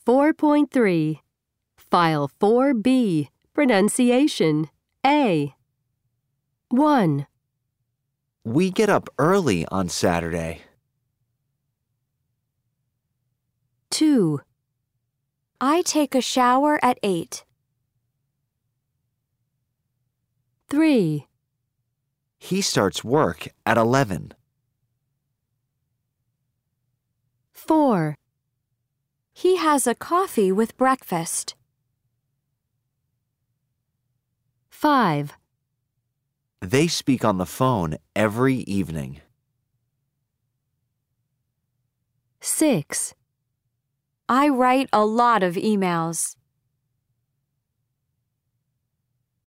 4.3 File 4B Pronunciation A 1. We get up early on Saturday. 2. I take a shower at 8. 3. He starts work at 11. 4. He has a coffee with breakfast. 5. They speak on the phone every evening. 6. I write a lot of emails.